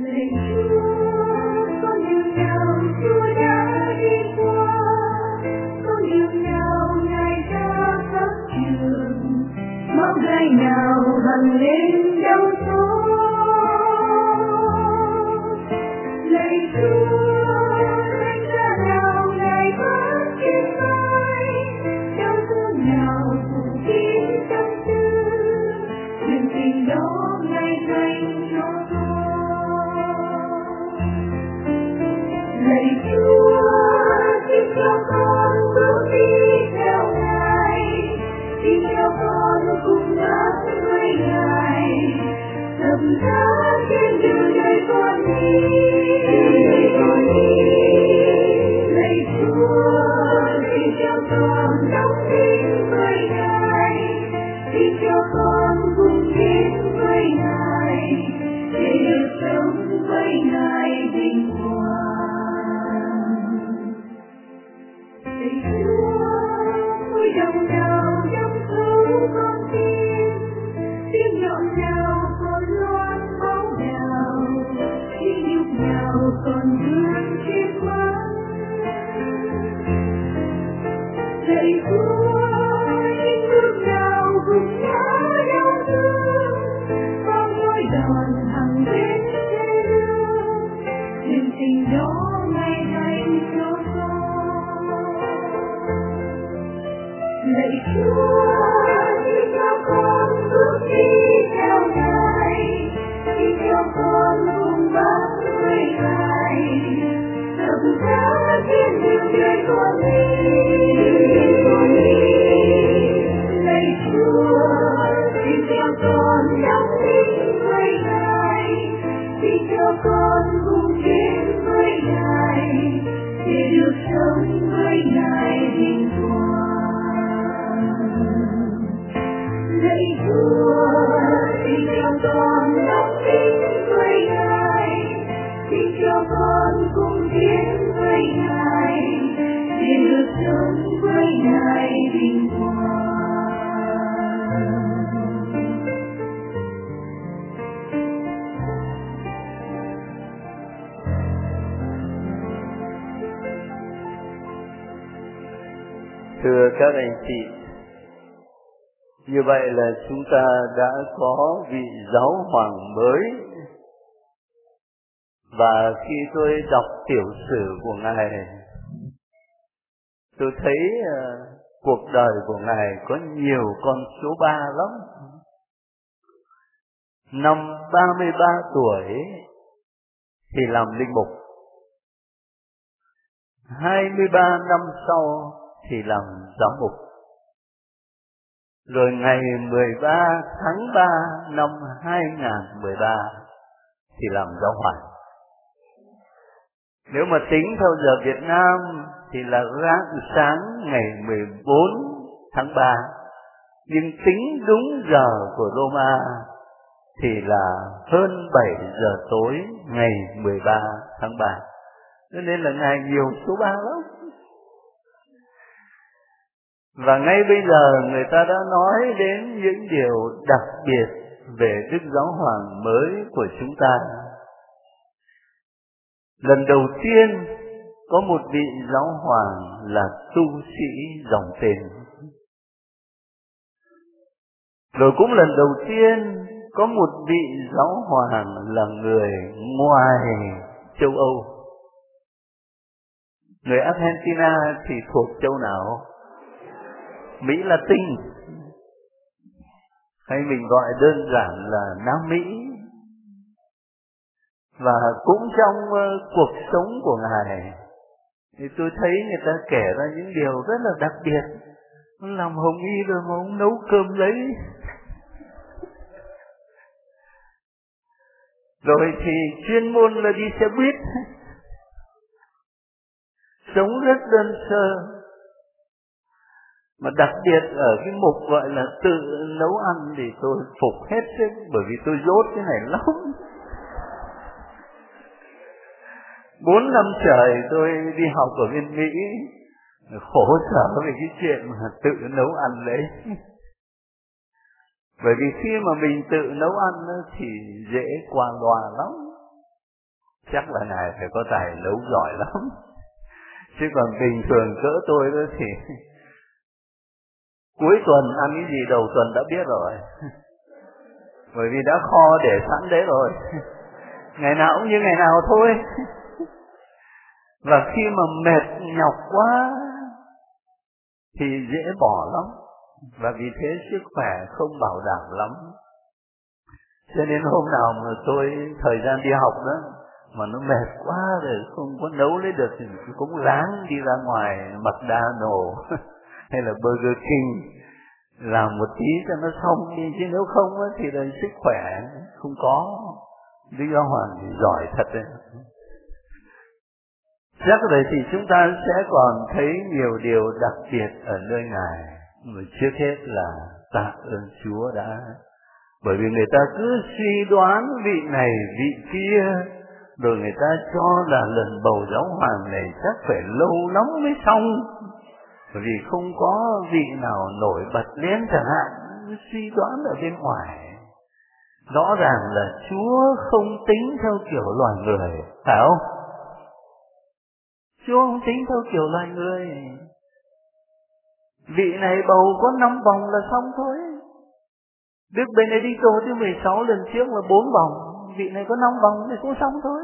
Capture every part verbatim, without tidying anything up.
Lạy Chúa, con đường nào Chúa đã đi qua, con đường nào Ngài đã khắc trường, máu gai nào hằn lên đau xót. Lạy Chúa, thánh giá nào Ngài bắt trên vai, đau thương nào phủ kín tâm tư, niềm tình đó Ngài dành cho con. Lạy Chúa, xin cho con bước đi theo Ngài, xin cho con cùng bước với Ngài, thập giá trên đường đời con đi. Lạy Chúa, xin cho con đóng tin với Ngài, xin cho con cùng đến với Ngài, để được sống với Ngài vinh quang. Lạy Chúa, ngôi đồng nào trong cứu con tim, tiếng nhọn nào còn loan máu nào, tiếng nhục nào còn vương trên mắt. Lạy Chúa, những bước nào gục ngã đau thương, con ngôi đòn hằng bên thế lương, niềm tình đó Ngài dành cho con. Lạy Chúa, xin cho con bước đi theo Ngài, xin cho con cùng bước với Ngài, thập giá trên đường đời con đi. Lạy Chúa, xin cho con đóng tin với Ngài, xin cho con cùng đến với Ngài, để được sống với Ngài vinh quang. Lạy Chúa, xin cho con đóng tin với Ngài, xin cho con cùng đến với Ngài, để được sống với Ngài vinh quang. Thưa các anh chị, như vậy là chúng ta đã có vị giáo hoàng mới. Và khi tôi đọc tiểu sử của Ngài, tôi thấy uh, cuộc đời của Ngài có nhiều con số ba lắm. Năm ba mươi ba tuổi thì làm linh mục, hai mươi ba năm sau thì làm giám mục, rồi ngày mười ba tháng ba năm hai nghìn không trăm mười ba thì làm giáo hoàng. Nếu mà tính theo giờ Việt Nam thì là rạng sáng ngày mười bốn tháng ba, nhưng tính đúng giờ của Roma thì là hơn bảy giờ tối ngày mười ba tháng ba. Cho nên là Ngài nhiều số ba lắm. Và ngay bây giờ người ta đã nói đến những điều đặc biệt về Đức Giáo Hoàng mới của chúng ta. Lần đầu tiên có một vị giáo hoàng là tu sĩ dòng tên. Rồi cũng lần đầu tiên có một vị giáo hoàng là người ngoài châu Âu. Người Argentina thì thuộc châu nào? Mỹ Latin, hay mình gọi đơn giản là Nam Mỹ. Và cũng trong uh, cuộc sống của Ngài thì tôi thấy người ta kể ra những điều rất là đặc biệt. Ông làm hồng y rồi mà ông nấu cơm lấy. Rồi thì chuyên môn là đi xe buýt, sống rất đơn sơ. Mà đặc biệt ở cái mục gọi là tự nấu ăn thì tôi phục hết sức, bởi vì tôi dốt cái này lắm. Bốn năm trời tôi đi học ở bên Mỹ, khổ sở về cái chuyện mà tự nấu ăn đấy. Bởi vì khi mà mình tự nấu ăn thì dễ qua loa lắm. chắc là Ngài phải có tài nấu giỏi lắm. Chứ còn bình thường cỡ tôi đó thì cuối tuần ăn cái gì đầu tuần đã biết rồi. Bởi vì đã kho để sẵn đấy rồi. Ngày nào cũng như ngày nào thôi. Và khi mà mệt nhọc quá thì dễ bỏ lắm. Và vì thế sức khỏe không bảo đảm lắm. Cho nên hôm nào mà tôi thời gian đi học đó mà nó mệt quá rồi không có nấu lấy được thì cũng ráng đi ra ngoài McDonald's hay là Burger King làm một tí cho nó xong đi, chứ nếu không thì là sức khỏe không có. Lý do Hoàng thì giỏi thật đấy. Chắc rồi thì chúng ta sẽ còn thấy nhiều điều đặc biệt ở nơi Ngài. Mà trước hết là tạ ơn Chúa đã. Bởi vì người ta cứ suy đoán vị này vị kia, rồi người ta cho là lần bầu giáo hoàng này chắc phải lâu lắm mới xong. Bởi vì không có vị nào nổi bật lên chẳng hạn, suy đoán ở bên ngoài. Rõ ràng là Chúa không tính theo kiểu loài người, phải không? Chúa không tính theo kiểu loài người. Vị này bầu có năm vòng là xong thôi. Đức Benedicto thứ mười sáu lần trước là bốn vòng, vị này có năm vòng thì cũng xong thôi.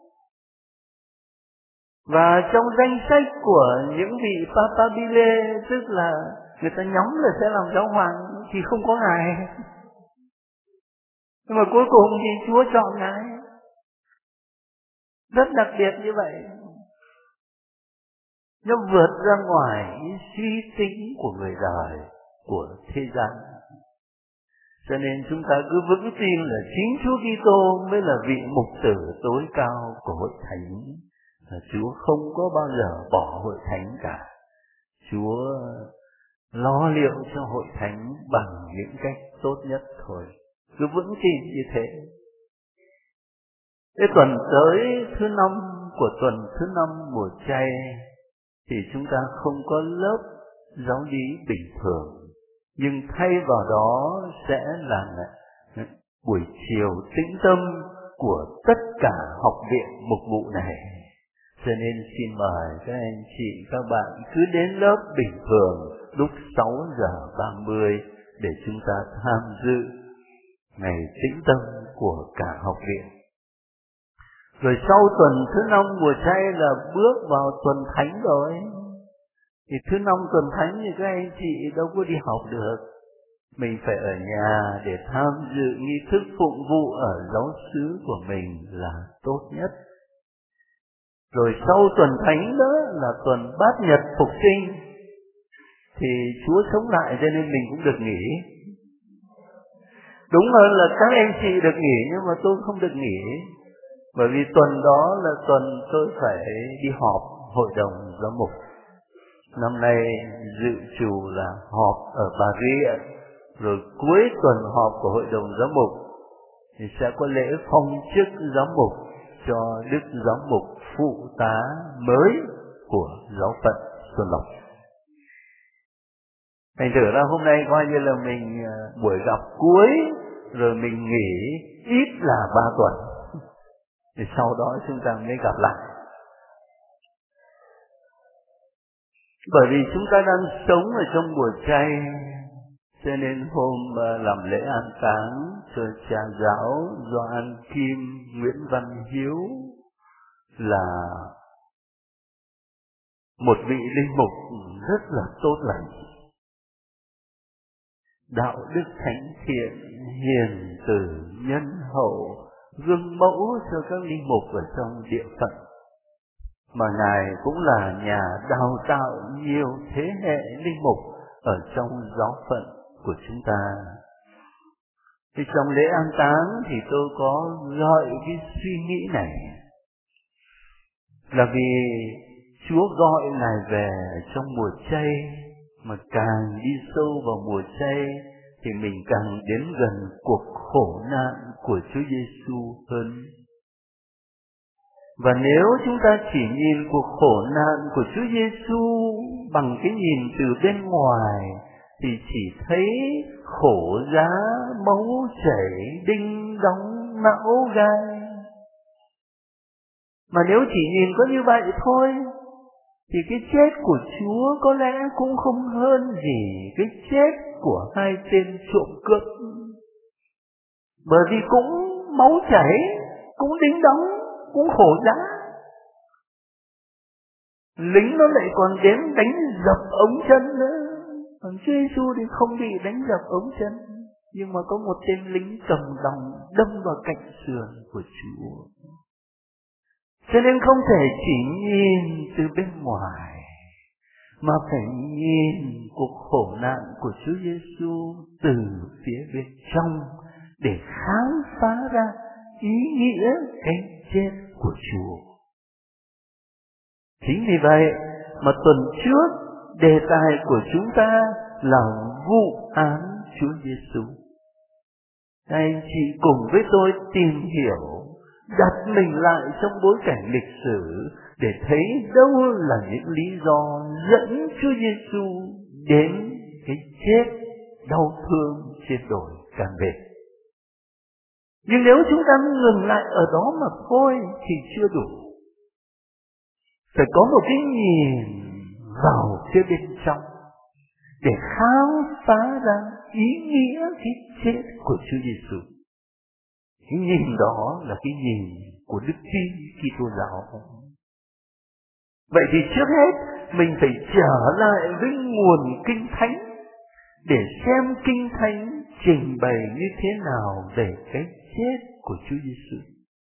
Và trong danh sách của những vị Papabile, tức là người ta nhắm là sẽ làm giáo hoàng, thì không có Ngài. Nhưng mà cuối cùng thì Chúa chọn Ngài. Rất đặc biệt như vậy. Nó vượt ra ngoài suy tính của người đời, của thế gian. Cho nên chúng ta cứ vững tin là chính Chúa Kitô mới là vị mục tử tối cao của hội thánh. Và Chúa không có bao giờ bỏ hội thánh cả. Chúa lo liệu cho hội thánh bằng những cách tốt nhất thôi. Cứ vững tin như thế. Cái tuần tới thứ năm của tuần thứ năm mùa chay thì chúng ta không có lớp giáo lý bình thường, nhưng thay vào đó sẽ là buổi chiều tĩnh tâm của tất cả học viện mục vụ này. Cho nên xin mời các anh chị, các bạn cứ đến lớp bình thường lúc sáu giờ ba mươi để chúng ta tham dự ngày tĩnh tâm của cả học viện. Rồi sau tuần thứ năm mùa chay là bước vào tuần thánh rồi. Thì thứ năm tuần thánh thì các anh chị đâu có đi học được. Mình phải ở nhà để tham dự nghi thức phụng vụ ở giáo xứ của mình là tốt nhất. Rồi sau tuần thánh đó là tuần bát nhật phục sinh. Thì Chúa sống lại cho nên mình cũng được nghỉ. Đúng hơn là các anh chị được nghỉ nhưng mà tôi không được nghỉ. Bởi vì tuần đó là tuần tôi phải đi họp hội đồng giám mục. Năm nay dự trù là họp ở Paris. Rồi cuối tuần họp của hội đồng giám mục thì sẽ có lễ phong chức giám mục cho Đức Giám mục phụ tá mới của giáo phận Xuân Lộc. Thành thử ra hôm nay coi như là mình buổi gặp cuối, rồi mình nghỉ ít là ba tuần. Thì sau đó chúng ta mới gặp lại. Bởi vì chúng ta đang sống ở trong mùa chay, cho nên hôm làm lễ an táng cho cha giáo Gioan Kim Nguyễn Văn Hiếu là một vị linh mục rất là tốt lành, đạo đức thánh thiện, hiền từ, nhân hậu, gương mẫu cho các linh mục ở trong địa phận. Mà Ngài cũng là nhà đào tạo nhiều thế hệ linh mục ở trong giáo phận của chúng ta. Thì trong lễ an táng thì tôi có gợi cái suy nghĩ này. Là vì Chúa gọi Ngài về trong mùa chay, mà càng đi sâu vào mùa chay thì mình càng đến gần cuộc khổ nạn của Chúa Giêsu hơn. Và nếu chúng ta chỉ nhìn cuộc khổ nạn của Chúa Giêsu bằng cái nhìn từ bên ngoài thì chỉ thấy khổ giá, máu chảy, đinh đóng, não gai. Mà nếu chỉ nhìn có như vậy thôi thì cái chết của Chúa có lẽ cũng không hơn gì cái chết của hai tên trộm cướp. Bởi vì cũng máu chảy, cũng đính đóng, cũng khổ giá. Lính nó lại còn đến đánh dập ống chân nữa. Còn Chúa Giêsu thì không bị đánh dập ống chân, nhưng mà có một tên lính cầm đồng đâm vào cạnh sườn của Chúa. Cho nên không thể chỉ nhìn từ bên ngoài, mà phải nhìn cuộc khổ nạn của Chúa Giêsu từ phía bên trong để khám phá ra ý nghĩa cái chết của Chúa. Chính vì vậy mà tuần trước đề tài của chúng ta là vụ án Chúa Giêsu. Anh chị cùng với tôi tìm hiểu, đặt mình lại trong bối cảnh lịch sử để thấy đâu là những lý do dẫn Chúa Giêsu đến cái chết đau thương trên đồi Can Vệ. Nhưng nếu chúng ta ngừng lại ở đó mà thôi thì chưa đủ. Phải có một cái nhìn vào phía bên trong để khám phá ra ý nghĩa cái chết của Chúa Giêsu. Cái nhìn đó là cái nhìn của Đức Tin Kitô giáo. Vậy thì trước hết mình phải trở lại với nguồn Kinh Thánh để xem Kinh Thánh trình bày như thế nào về cái chết của Chúa Giêsu.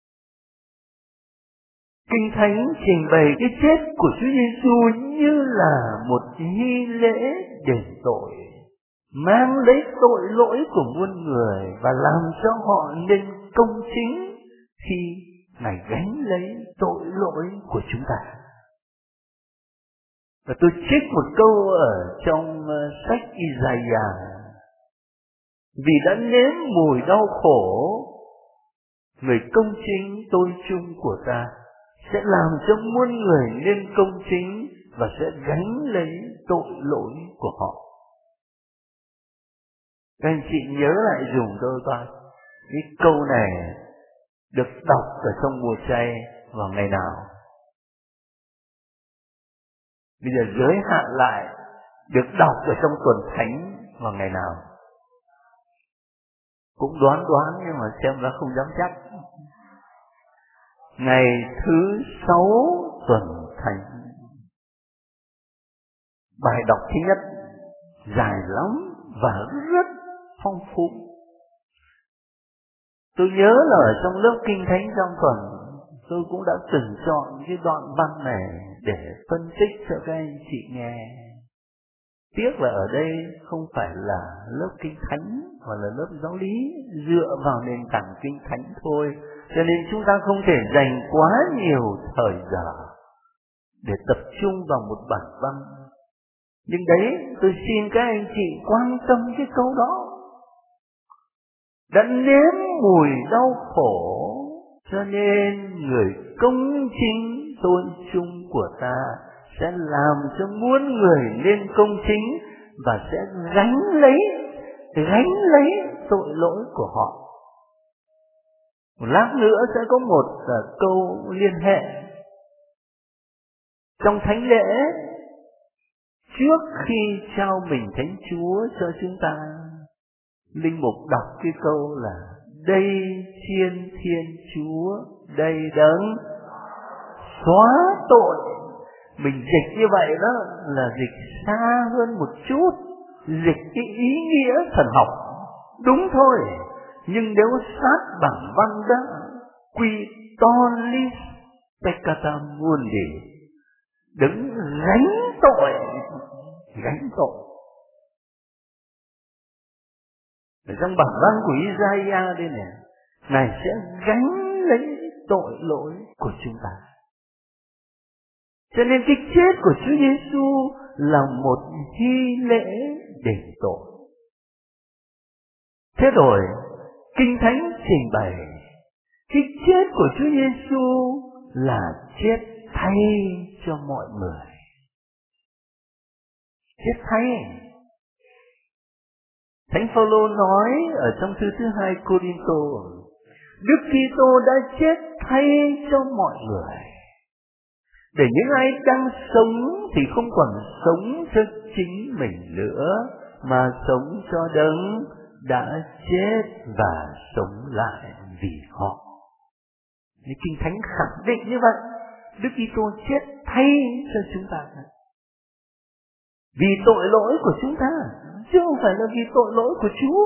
Kinh Thánh trình bày cái chết của Chúa Giêsu như là một nghi lễ đền tội, mang lấy tội lỗi của muôn người và làm cho họ nên công chính khi Ngài gánh lấy tội lỗi của chúng ta. Và tôi trích một câu ở trong sách Isaiah: vì đã nếm mùi đau khổ, người công chính tôi chung của ta sẽ làm cho muôn người nên công chính và sẽ gánh lấy tội lỗi của họ. Các anh chị nhớ lại dùm tôi coi, cái câu này được đọc ở trong mùa chay vào ngày nào? Bây giờ giới hạn lại, được đọc ở trong tuần thánh vào ngày nào? Cũng đoán đoán nhưng mà xem ra không dám chắc. Ngày thứ sáu tuần thánh. Bài đọc thứ nhất dài lắm và rất phong phú. Tôi nhớ là ở trong lớp Kinh Thánh trong tuần, tôi cũng đã từng chọn cái đoạn văn này để phân tích cho các anh chị nghe. Tiếc là ở đây không phải là lớp Kinh Thánh mà là lớp giáo lý dựa vào nền tảng Kinh Thánh thôi, cho nên chúng ta không thể dành quá nhiều thời giờ để tập trung vào một bản văn. Nhưng đấy, tôi xin các anh chị quan tâm cái câu đó. Đã nếm mùi đau khổ, cho nên người công chính tôn chung của ta sẽ làm cho muôn người nên công chính và sẽ gánh lấy gánh lấy tội lỗi của họ. Một lát nữa sẽ có một uh, câu liên hệ. Trong thánh lễ, trước khi trao mình Thánh Chúa cho chúng ta, linh mục đọc cái câu là đây Chiên Thiên Chúa, đây Đấng xóa tội. Mình dịch như vậy đó là dịch xa hơn một chút, dịch cái ý nghĩa thần học. Đúng thôi, nhưng nếu sát bản văn đó, quy tolis peccata mundi, Đấng gánh tội, gánh tội. Ở trong bản văn của Isaiah đây nè, Ngài sẽ gánh lấy tội lỗi của chúng ta. Cho nên cái chết của Chúa Giêsu là một nghi lễ đền tội. Thế rồi, Kinh Thánh trình bày cái chết của Chúa Giêsu là chết thay cho mọi người. Chết thay. Thánh Phaolô nói ở trong thư thứ hai Cô-rinh-tô, Đức Kitô đã chết thay cho mọi người. Để những ai đang sống thì không còn sống cho chính mình nữa, mà sống cho Đấng đã chết và sống lại vì họ. Như Kinh Thánh khẳng định như vậy, Đức Kitô chết thay cho chúng ta, vì tội lỗi của chúng ta, chứ không phải là vì tội lỗi của Chúa.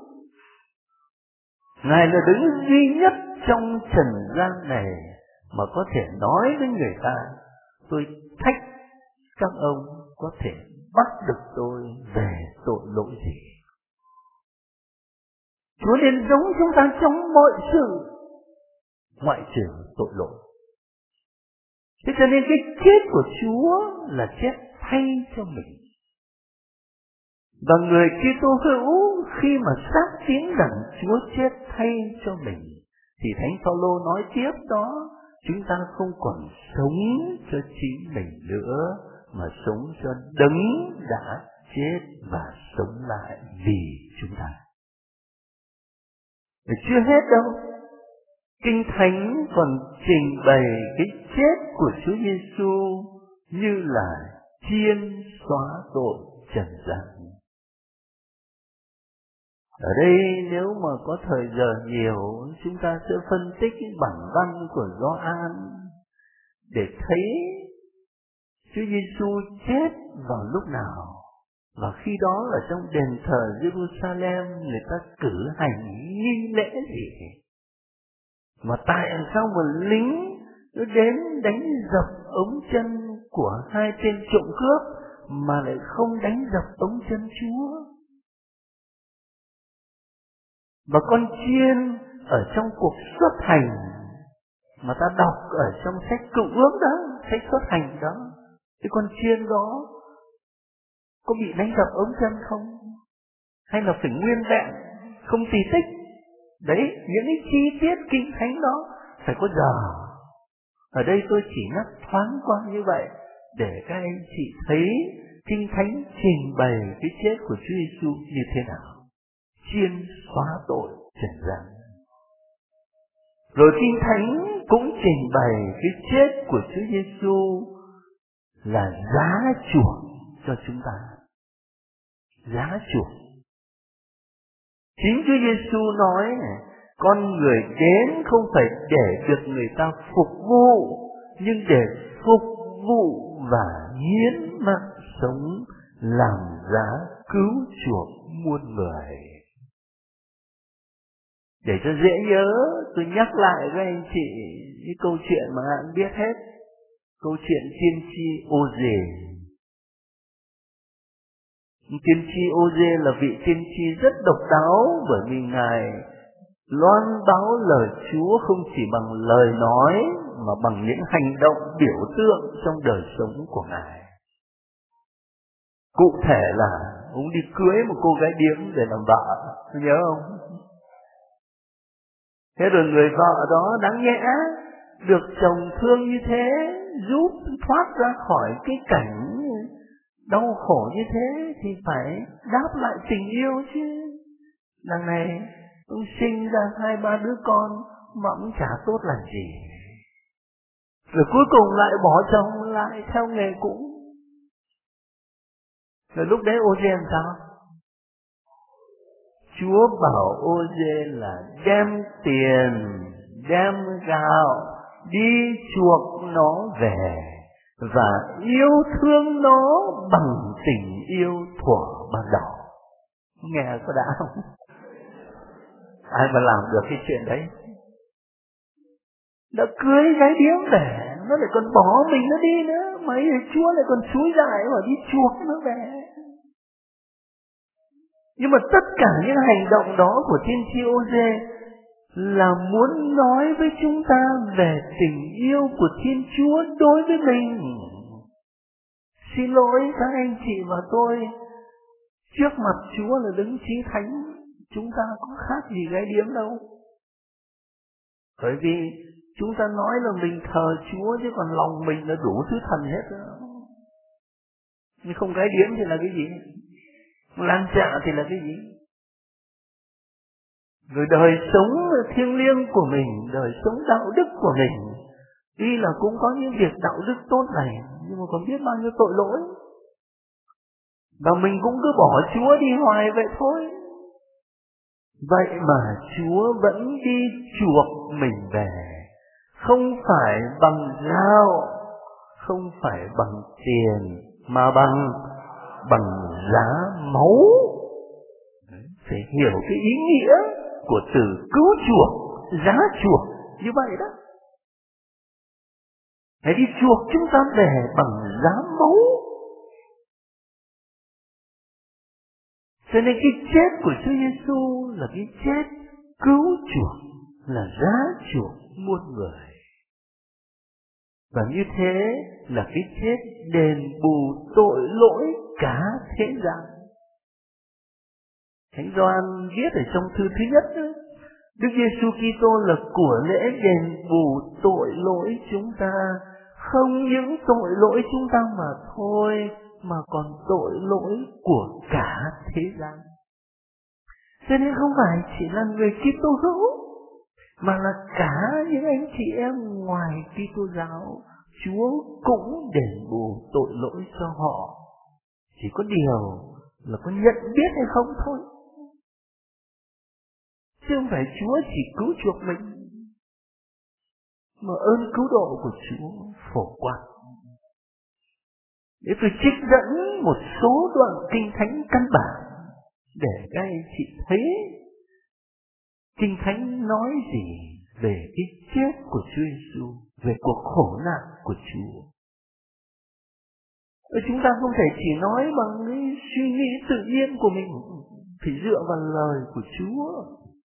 Ngài là Đấng duy nhất trong trần gian này mà có thể nói với người ta: tôi thách các ông có thể bắt được tôi về tội lỗi gì. Chúa nên giống chúng ta trong mọi sự, ngoại trừ tội lỗi. Thế cho nên cái chết của Chúa là chết thay cho mình. Và người Kitô hữu khi mà xác tín rằng Chúa chết thay cho mình, thì Thánh Phaolô nói tiếp đó, chúng ta không còn sống cho chính mình nữa, mà sống cho Đấng đã chết và sống lại vì chúng ta. Và chưa hết đâu, Kinh Thánh còn trình bày cái chết của Chúa Giêsu như là chiên xóa tội trần gian. Ở đây nếu mà có thời giờ nhiều, chúng ta sẽ phân tích cái bản văn của Gioan để thấy Chúa Giêsu chết vào lúc nào. Và khi đó ở trong đền thờ Jerusalem người ta cử hành nghi lễ gì? Mà tại sao một lính nó đến đánh dập ống chân của hai tên trộm cướp mà lại không đánh dập ống chân Chúa? Và con chiên ở trong cuộc xuất hành mà ta đọc ở trong sách Cựu Ước đó, sách xuất hành đó, cái con chiên đó có bị đánh dập ống chân không? Hay là phải nguyên vẹn, không tì tích? Đấy, những cái chi tiết Kinh Thánh đó phải có giờ. Ở đây tôi chỉ nhắc thoáng qua như vậy để các anh chị thấy Kinh Thánh trình bày cái chết của Chúa Giêsu như thế nào. Chiên xóa tội trần gian. Rồi Kinh Thánh cũng trình bày cái chết của Chúa Giêsu là giá chuộc cho chúng ta. Giá chuộc. Chính Chúa Giêsu nói này, con người đến không phải để được người ta phục vụ, nhưng để phục vụ và hiến mạng sống làm giá cứu chuộc muôn người. Để cho dễ nhớ, tôi nhắc lại với anh chị cái câu chuyện mà bạn biết hết. Câu chuyện tiên tri Ô-dê. Tiên tri Ô-dê là vị tiên tri rất độc đáo, bởi vì Ngài loan báo lời Chúa không chỉ bằng lời nói mà bằng những hành động biểu tượng trong đời sống của Ngài. Cụ thể là ông đi cưới một cô gái điếm để làm vợ, nhớ không? Thế rồi người vợ đó đáng nhẽ được chồng thương như thế, giúp thoát ra khỏi cái cảnh đau khổ như thế thì phải đáp lại tình yêu chứ. Đằng này ông sinh ra hai ba đứa con mà ông chả tốt làm gì. Rồi cuối cùng lại bỏ chồng lại theo nghề cũ. Rồi lúc đấy Ô-dê làm sao? Chúa bảo Ô-dê là đem tiền, đem gạo, đi chuộc nó về và yêu thương nó bằng tình yêu thuở ban đầu. Nghe có đã không? Ai mà làm được cái chuyện đấy? Đã cưới gái điếm về, nó lại còn bỏ mình nó đi nữa, mấy Chúa lại còn xúi dại mà đi chuộc nó về. Nhưng mà tất cả những hành động đó của tiên tri Ô-dê là muốn nói với chúng ta về tình yêu của Thiên Chúa đối với mình. Xin lỗi các anh chị và tôi, trước mặt Chúa là Đấng Chí Thánh, chúng ta có khác gì gái điếm đâu. Bởi vì chúng ta nói là mình thờ Chúa chứ còn lòng mình là đủ thứ thần hết đó. Nhưng không gái điếm thì là cái gì? Lan trạ thì là cái gì? rồi đời sống thiêng liêng của mình, đời sống đạo đức của mình. Tuy là cũng có những việc đạo đức tốt này, nhưng mà còn biết bao nhiêu tội lỗi. Và mình cũng cứ bỏ Chúa đi hoài vậy thôi. Vậy mà Chúa vẫn đi chuộc mình về. Không phải bằng dao, không phải bằng tiền, mà bằng bằng giá máu. Phải hiểu cái ý nghĩa của từ cứu chuộc, giá chuộc như vậy đó. Hãy đi chuộc chúng ta về bằng giá máu. Cho nên cái chết của Chúa Giêsu là cái chết cứu chuộc, là giá chuộc muôn người. Và như thế là cái chết đền bù tội lỗi cả thế gian. Thánh Gioan viết ở trong thư thứ nhất đó, Đức Giêsu Kitô là của lễ đền bù tội lỗi chúng ta, không những tội lỗi chúng ta mà thôi, mà còn tội lỗi của cả thế gian. Cho nên không phải chỉ là người Kitô hữu, mà là cả những anh chị em ngoài Kitô giáo, Chúa cũng đền bù tội lỗi cho họ. Chỉ có điều là có nhận biết hay không thôi. Chứ không phải Chúa chỉ cứu chuộc mình, mà ơn cứu độ của Chúa phổ quát. Để tôi trích dẫn một số đoạn Kinh Thánh căn bản để các anh chị thấy Kinh Thánh nói gì về cái chết của Chúa Giêsu, về cuộc khổ nạn của Chúa. Chúng ta không thể chỉ nói bằng cái suy nghĩ tự nhiên của mình, phải dựa vào lời của Chúa.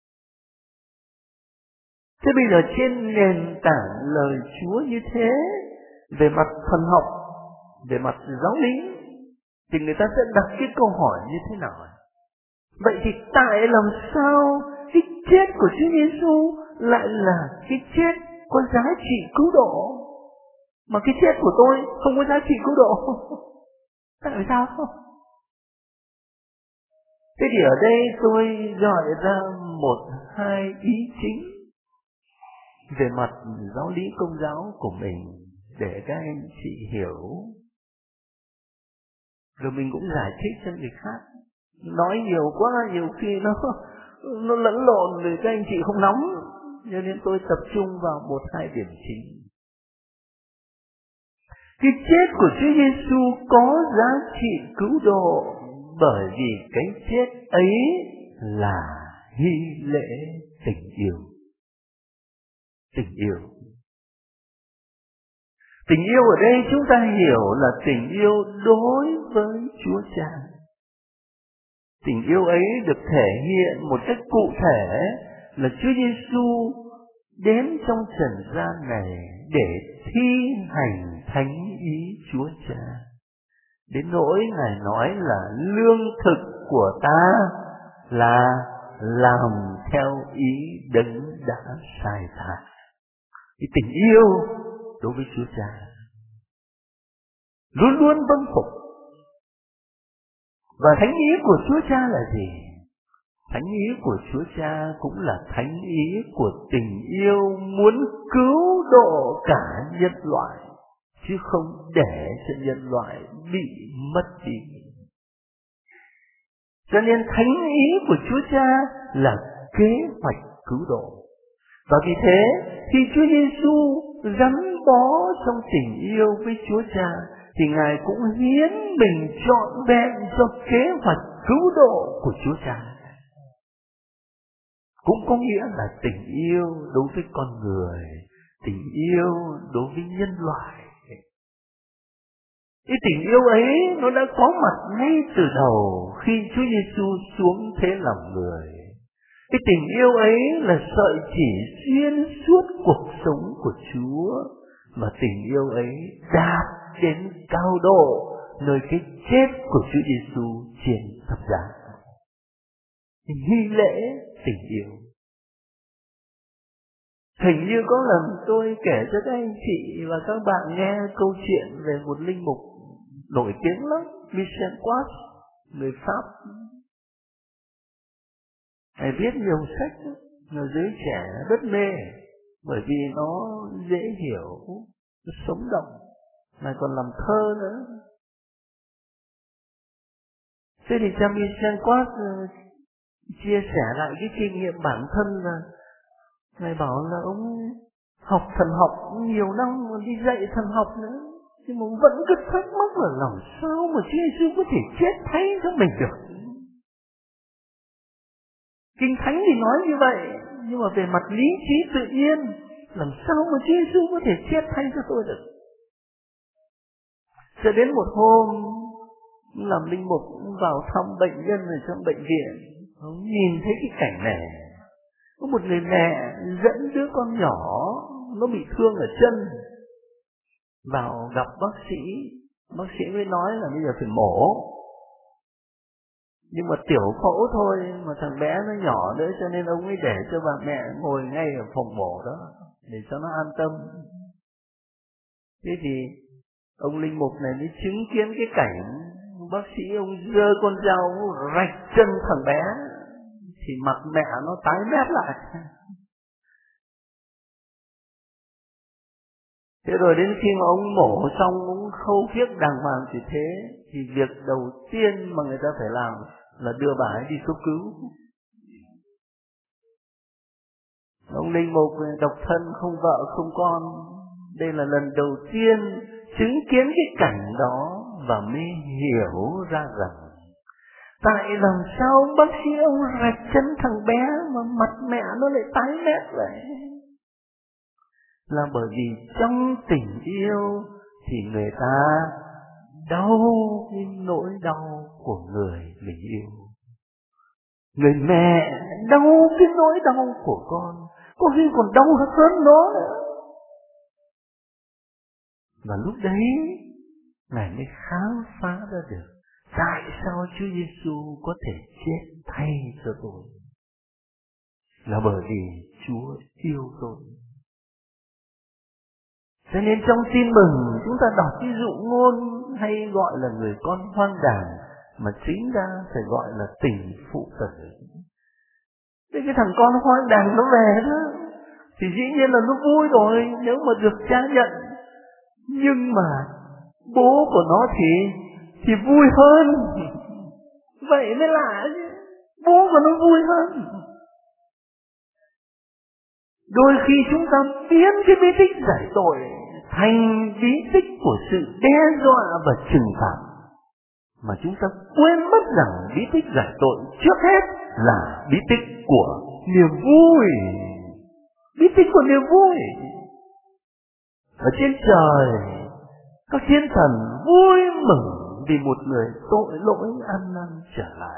Thế bây giờ trên nền tảng lời Chúa như thế, về mặt thần học, về mặt giáo lý, thì người ta sẽ đặt cái câu hỏi như thế nào? Vậy thì tại làm sao cái chết của Chúa Giêsu lại là cái chết có giá trị cứu độ, mà cái chết của tôi không có giá trị cứu độ? Tại sao không? Thế thì ở đây tôi gọi ra một hai ý chính về mặt giáo lý công giáo của mình để các anh chị hiểu, rồi mình cũng giải thích cho người khác. Nói nhiều quá, nhiều khi nó nó lẫn lộn rồi các anh chị không nắm, cho nên tôi tập trung vào một hai điểm chính. Cái chết của Chúa Giêsu có giá trị cứu độ bởi vì cái chết ấy là hy lễ tình yêu. Tình yêu. Tình yêu ở đây chúng ta hiểu là tình yêu đối với Chúa Cha. Tình yêu ấy được thể hiện một cách cụ thể là Chúa Giêsu đến trong trần gian này để thi hành thánh ý Chúa Cha. Đến nỗi Ngài nói là lương thực của ta là làm theo ý Đấng đã sai ta. Cái tình yêu đối với Chúa Cha luôn luôn vâng phục. Và thánh ý của Chúa Cha là gì? Thánh ý của Chúa Cha cũng là thánh ý của tình yêu muốn cứu độ cả nhân loại, chứ không để cho nhân loại bị mất đi. Cho nên thánh ý của Chúa Cha là kế hoạch cứu độ. Và vì thế, khi Chúa Giêsu gắn bó trong tình yêu với Chúa Cha, thì Ngài cũng hiến mình trọn vẹn cho kế hoạch cứu độ của Chúa Cha. Cũng có nghĩa là tình yêu đối với con người, tình yêu đối với nhân loại. Cái tình yêu ấy nó đã có mặt ngay từ đầu khi Chúa Giêsu xuống thế làm người. Cái tình yêu ấy là sợi chỉ xuyên suốt cuộc sống của Chúa, mà tình yêu ấy đạt đến cao độ nơi cái chết của Chúa Giêsu trên thập giá. Nghi lễ tình yêu. Hình như có lần tôi kể cho các anh chị và các bạn nghe câu chuyện về một linh mục nổi tiếng lắm, Michel Quast, người Pháp. Thầy viết nhiều sách mà giới trẻ rất mê, bởi vì nó dễ hiểu, nó sống động, mà còn làm thơ nữa. Thế thì cha Michel Quát chia sẻ lại cái kinh nghiệm bản thân là Ngài bảo là ông học thần học nhiều năm mà đi dạy thần học nữa, nhưng mà vẫn cứ thắc mắc là làm sao mà Chúa Giêsu có thể chết thay cho mình được. Kinh Thánh thì nói như vậy, nhưng mà về mặt lý trí tự nhiên, làm sao mà Chúa Giêsu có thể chết thay cho tôi được. Cho đến một hôm, làm linh mục vào thăm bệnh nhân ở trong bệnh viện, ông nhìn thấy cái cảnh này. Có một người mẹ dẫn đứa con nhỏ, nó bị thương ở chân, vào gặp bác sĩ. Bác sĩ mới nói là bây giờ phải mổ, nhưng mà tiểu phẫu thôi, mà thằng bé nó nhỏ nữa, cho nên ông ấy để cho bà mẹ ngồi ngay ở phòng mổ đó để cho nó an tâm. Thế thì ông linh mục này mới chứng kiến cái cảnh bác sĩ ông giơ con dao rạch chân thằng bé, thì mặt mẹ nó tái mét lại. Thế rồi đến khi mà ông mổ xong, ông khâu khiếp đàng hoàng như thế, thì việc đầu tiên mà người ta phải làm là đưa bà ấy đi cấp cứu. Ông linh mục độc thân, không vợ không con, đây là lần đầu tiên chứng kiến cái cảnh đó và mới hiểu ra rằng tại làm sao bác sĩ ông rạch chân thằng bé mà mặt mẹ nó lại tái mét vậy? Là bởi vì trong tình yêu thì người ta đau cái nỗi đau của người mình yêu. Người mẹ đau cái nỗi đau của con, có khi còn đau hơn nó nữa. Và lúc đấy Ngài mới khám phá ra được tại sao Chúa Giêsu có thể chết thay cho tôi. Là bởi vì Chúa yêu tôi. Cho nên trong tin mừng chúng ta đọc cái dụ ngôn hay gọi là người con hoang đàn, mà chính ra phải gọi là tình phụ tử. Thế cái thằng con hoang đàn nó về đó, thì dĩ nhiên là nó vui rồi nếu mà được cha nhận. Nhưng mà bố của nó thì thì vui hơn. Vậy mới lạ chứ. Bố của nó vui hơn. Đôi khi chúng ta biến cái bí tích giải tội thành bí tích của sự đe dọa và trừng phạt, mà chúng ta quên mất rằng bí tích giải tội trước hết là bí tích của niềm vui. Bí tích của niềm vui. Ở trên trời, các thiên thần vui mừng vì một người tội lỗi ăn năn trở lại.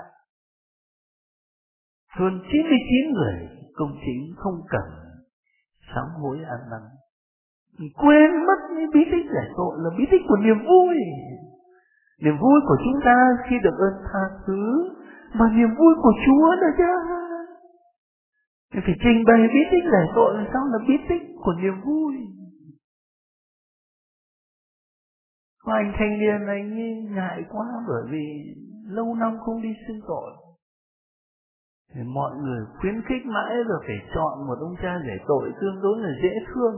Hơn chín mươi chín người công chính không cần sám hối ăn năn. Mình quên mất những bí tích giải tội là bí tích của niềm vui. Niềm vui của chúng ta khi được ơn tha thứ, mà niềm vui của Chúa nữa chứ. Mình phải trình bày bí tích giải tội làm sao là bí tích của niềm vui. Có anh thanh niên anh ấy ngại quá bởi vì lâu năm không đi xưng tội. Thì mọi người khuyến khích mãi rồi phải chọn một ông cha giải tội tương đối là dễ thương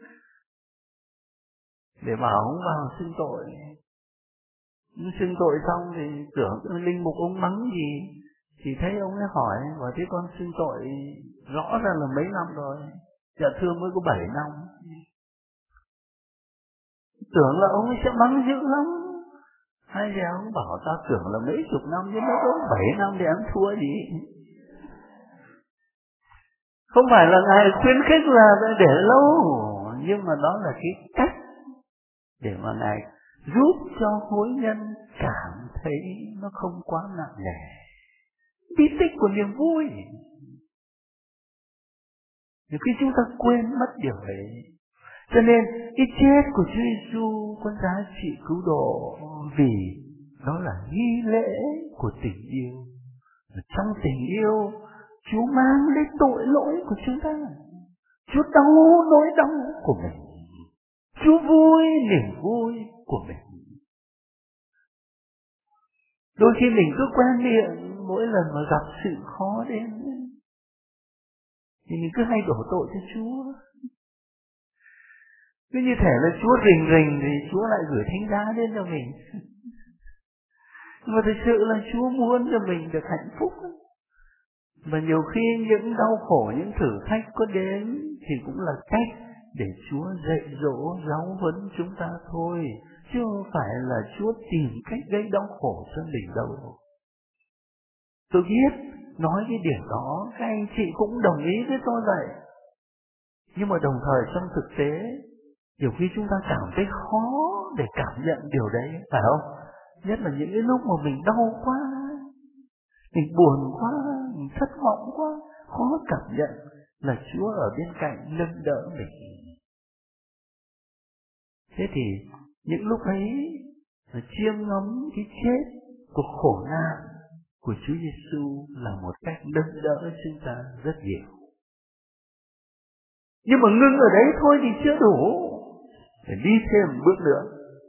để bảo ông vào xưng tội. Xưng tội xong thì tưởng linh mục ông mắng gì, thì thấy ông ấy hỏi, và thế con xưng tội rõ ra là mấy năm rồi. Dạ thưa mới có bảy năm. Tưởng là ông ấy sẽ mắng dữ lắm. Hay là ông bảo ta tưởng là mấy chục năm, nhưng nó có bảy năm thì ăn thua gì. Không phải là Ngài khuyến khích là để lâu, nhưng mà đó là cái cách để mà Ngài giúp cho hối nhân cảm thấy nó không quá nặng nề. Bí tích của niềm vui. Nhiều khi chúng ta quên mất điều ấy. Cho nên cái chết của Chúa Giêsu có giá trị cứu độ, vì đó là nghi lễ của tình yêu. Và trong tình yêu, Chúa mang lấy tội lỗi của chúng ta. Chúa đau nỗi đau của mình. Chúa vui niềm vui của mình. Đôi khi mình cứ quen miệng, mỗi lần mà gặp sự khó đến, thì mình cứ hay đổ tội cho Chúa. Cứ như thể là Chúa rình rình thì Chúa lại gửi thánh giá đến cho mình. Nhưng mà thực sự là Chúa muốn cho mình được hạnh phúc. Và nhiều khi những đau khổ, những thử thách có đến thì cũng là cách để Chúa dạy dỗ, giáo huấn chúng ta thôi. Chứ không phải là Chúa tìm cách gây đau khổ cho mình đâu. Tôi biết, nói cái điều đó, các anh chị cũng đồng ý với tôi vậy. Nhưng mà đồng thời trong thực tế, nhiều khi chúng ta cảm thấy khó để cảm nhận điều đấy, phải không? Nhất là những cái lúc mà mình đau quá, mình buồn quá, mình thất vọng quá, khó cảm nhận là Chúa ở bên cạnh nâng đỡ mình. Thế thì những lúc ấy là chiêm ngắm cái chết, cuộc khổ nạn của Chúa Giêsu là một cách nâng đỡ chúng ta rất nhiều. Nhưng mà ngưng ở đấy thôi thì chưa đủ, phải đi thêm một bước nữa.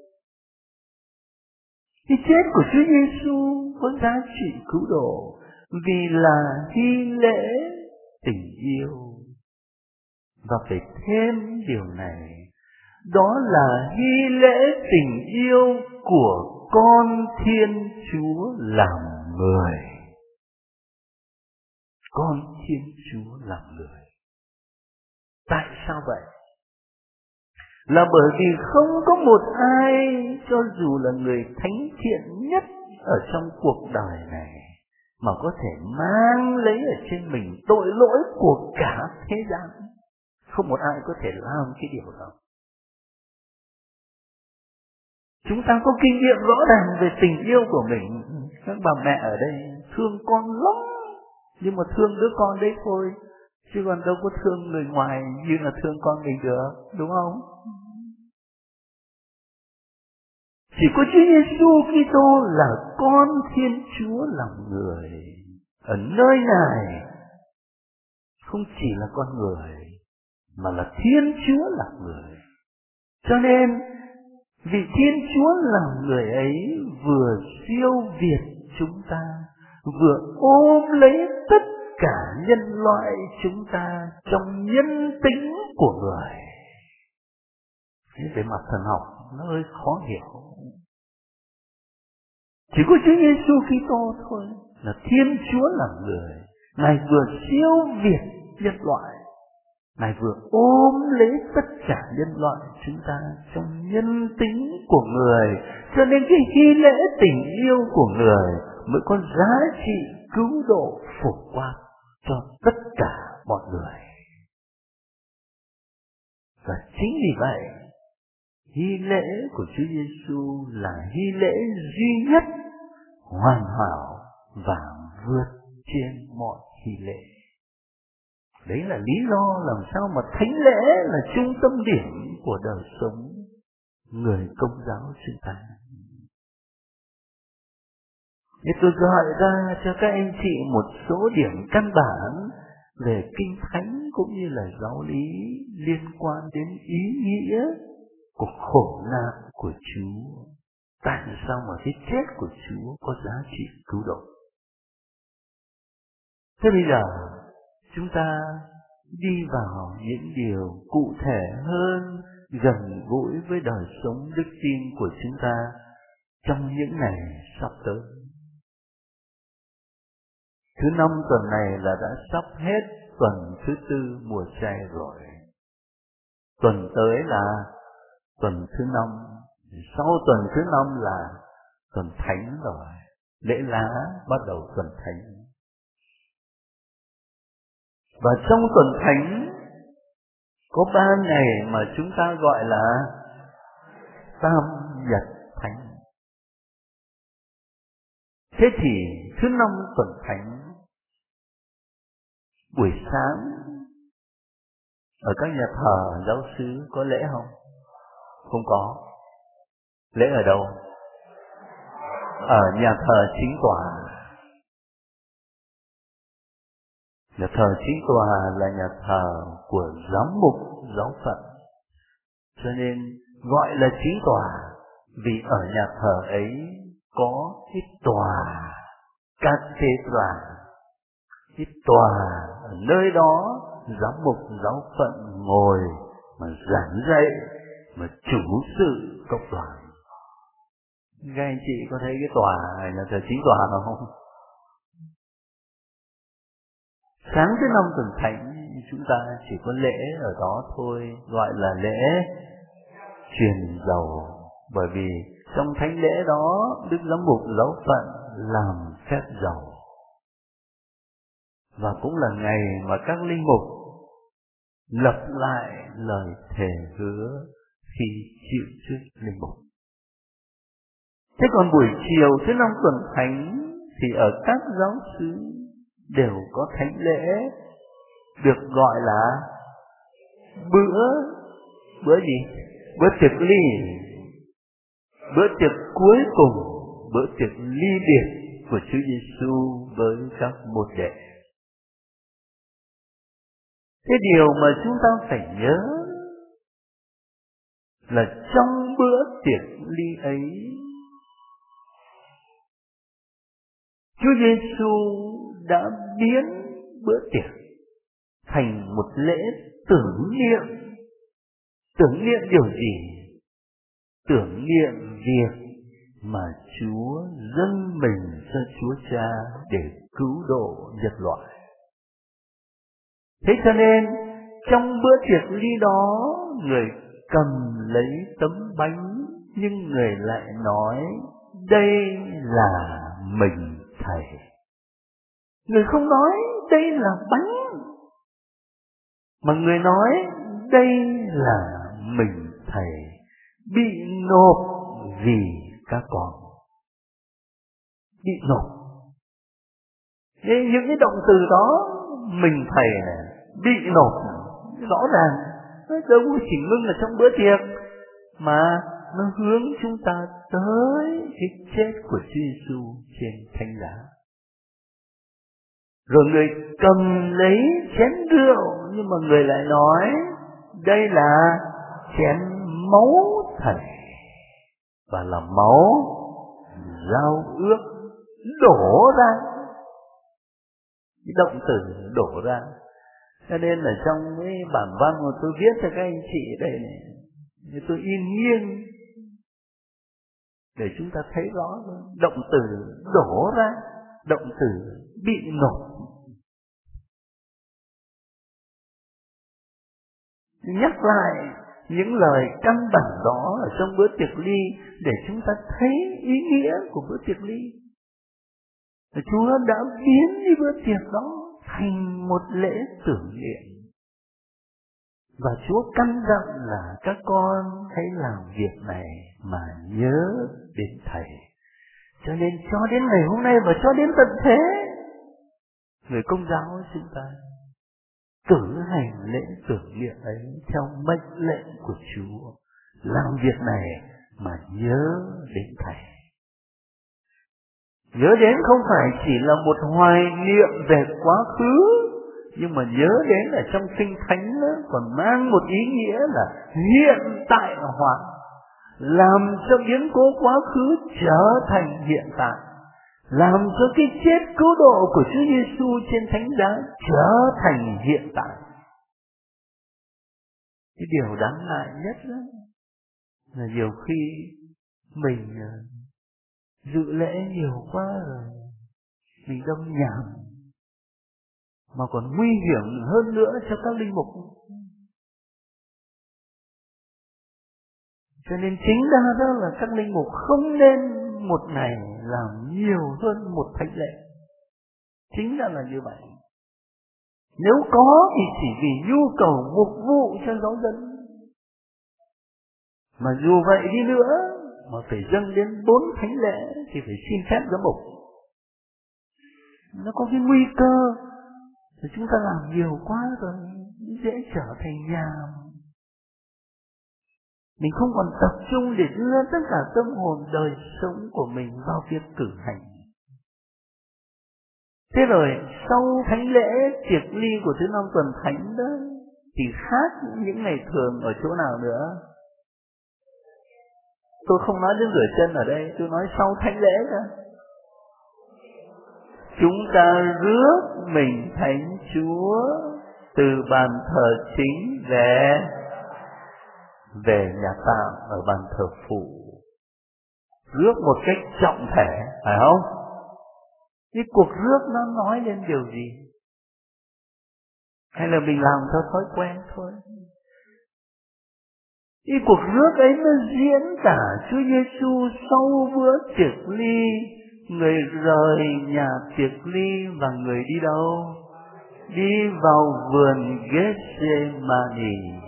Cái chết của Chúa Giêsu có giá trị cứu độ vì là hy lễ tình yêu. Và phải thêm điều này, đó là hy lễ tình yêu của con Thiên Chúa làm người. Con Thiên Chúa làm người. Tại sao vậy? Là bởi vì không có một ai, cho dù là người thánh thiện nhất ở trong cuộc đời này, mà có thể mang lấy ở trên mình tội lỗi của cả thế gian. Không một ai có thể làm cái điều đó. Chúng ta có kinh nghiệm rõ ràng về tình yêu của mình. Các bà mẹ ở đây thương con lắm, nhưng mà thương đứa con đấy thôi, chứ còn đâu có thương người ngoài như là thương con mình được, đúng không? Chỉ có Chúa Giêsu Kitô là con Thiên Chúa làm người. Ở nơi này không chỉ là con người, mà là Thiên Chúa làm người. Cho nên vị Thiên Chúa làm người ấy vừa siêu việt chúng ta, vừa ôm lấy tất cả nhân loại chúng ta trong nhân tính của người. Thế về mặt thần học nó hơi khó hiểu. Chỉ có Chúa Giêsu Kitô thôi là Thiên Chúa làm người. Ngài vừa siêu việt nhân loại, Ngài vừa ôm lấy tất cả nhân loại chúng ta trong nhân tính của người. Cho nên cái hy lễ tình yêu của người mới có giá trị cứu độ phổ quát cho tất cả mọi người. Và chính vì vậy, hy lễ của Chúa Giêsu là hy lễ duy nhất, hoàn hảo và vượt trên mọi hy lễ. Đấy là lý do làm sao mà thánh lễ là trung tâm điểm của đời sống người Công giáo chúng ta. Để tôi gọi ra cho các anh chị một số điểm căn bản về Kinh Thánh cũng như là giáo lý liên quan đến ý nghĩa của khổ nạn của Chúa. Tại sao mà cái chết của Chúa có giá trị cứu độ? Thế bây giờ chúng ta đi vào những điều cụ thể hơn, gần gũi với đời sống đức tin của chúng ta trong những ngày sắp tới. Thứ năm tuần này là đã sắp hết tuần thứ tư mùa chay rồi. Tuần tới là tuần thứ năm. Sau tuần thứ năm là tuần thánh rồi. Lễ lá bắt đầu tuần thánh. Và trong tuần thánh có ba ngày mà chúng ta gọi là Tam Nhật Thánh. Thế thì thứ năm tuần thánh, buổi sáng ở các nhà thờ giáo xứ có lễ không? Không có. Lễ ở đâu? Ở nhà thờ chính tòa. Nhà thờ chính tòa là nhà thờ của giám mục giáo phận, cho nên gọi là chính tòa vì ở nhà thờ ấy có cái tòa cathedra. Cái tòa ở nơi đó giám mục giáo phận ngồi mà giảng dạy, mà chủ sự cộng đoàn. Các anh chị có thấy cái tòa này là thờ chính tòa không? Sáng thứ năm tuần thánh chúng ta chỉ có lễ ở đó thôi, gọi là lễ truyền dầu. Bởi vì trong thánh lễ đó, Đức Giám mục giáo phận làm phép dầu. Và cũng là ngày mà các linh mục lập lại lời thề hứa khi chịu chức linh mục. Thế còn buổi chiều thứ năm tuần thánh thì ở các giáo xứ đều có thánh lễ được gọi là bữa bữa gì? Bữa tiệc ly, bữa tiệc cuối cùng, bữa tiệc ly biệt của Chúa Giêsu với các môn đệ. Cái điều mà chúng ta phải nhớ là trong bữa tiệc ly ấy, Chúa Giêsu đã biến bữa tiệc thành một lễ tưởng niệm. Tưởng niệm điều gì? Tưởng niệm việc mà Chúa dâng mình cho Chúa Cha để cứu độ nhân loại. Thế cho nên trong bữa tiệc ly đó, người cầm lấy tấm bánh nhưng người lại nói đây là mình Thầy. Người không nói đây là bánh, mà người nói đây là mình Thầy bị nộp vì các con. Bị nộp. Những cái động từ đó, mình Thầy này, bị nộp, rõ ràng nó đâu chỉ ngưng ở trong bữa tiệc, mà nó hướng chúng ta tới cái chết của Chúa Giêsu trên thánh giá. Rồi người cầm lấy chén rượu, nhưng mà người lại nói đây là chén máu Thầy, và là máu giao ước đổ ra. Cái động từ đổ ra. Cho nên là trong cái bản văn mà tôi viết cho các anh chị đây này, tôi in nghiêng để chúng ta thấy rõ động từ đổ ra, động từ bị nộp. Nhắc lại những lời căn bản đó ở trong bữa tiệc ly để chúng ta thấy ý nghĩa của bữa tiệc ly. Chúa đã biến cái bữa tiệc đó thành một lễ tưởng niệm. Và Chúa căn dặn là các con hãy làm việc này mà nhớ đến Thầy. Cho nên cho đến ngày hôm nay và cho đến tận thế, người Công giáo chúng ta cử hành lễ tưởng niệm ấy theo mệnh lệnh của Chúa. Làm việc này mà nhớ đến Thầy. Nhớ đến không phải chỉ là một hoài niệm về quá khứ, nhưng mà nhớ đến ở trong Kinh Thánh còn mang một ý nghĩa là hiện tại hóa, làm cho biến cố quá khứ trở thành hiện tại, làm cho cái chết cứu độ của Chúa Giêsu trên thánh giá trở thành hiện tại. Cái điều đáng ngại nhất đó là nhiều khi mình dự lễ nhiều quá rồi, mình đông nhảm, mà còn nguy hiểm hơn nữa cho các linh mục. Cho nên chính ra đó là các linh mục không nên một ngày làm nhiều hơn một thánh lễ. Chính ra là như vậy. Nếu có thì chỉ vì nhu cầu phục vụ cho giáo dân. Mà dù vậy đi nữa, mà phải dâng đến bốn thánh lễ thì phải xin phép giám mục. Nó có cái nguy cơ thì chúng ta làm nhiều quá rồi, dễ trở thành nhàm. Mình không còn tập trung để đưa tất cả tâm hồn đời sống của mình vào việc cử hành. Thế rồi sau thánh lễ tiệc ly của thứ năm tuần thánh đó thì khác những ngày thường ở chỗ nào nữa? Tôi không nói đến rửa chân ở đây, tôi nói sau thánh lễ đó. Chúng ta rước mình Thánh Chúa từ bàn thờ chính về về nhà tạm ở bàn thờ phụ, rước một cách trọng thể, phải không? Cái cuộc rước nó nói lên điều gì? Hay là mình làm theo thói quen thôi? Cái cuộc rước ấy nó diễn tả Chúa Giêsu sau bữa tiệc ly, người rời nhà tiệc ly và người đi đâu? Đi vào vườn Gethsemane.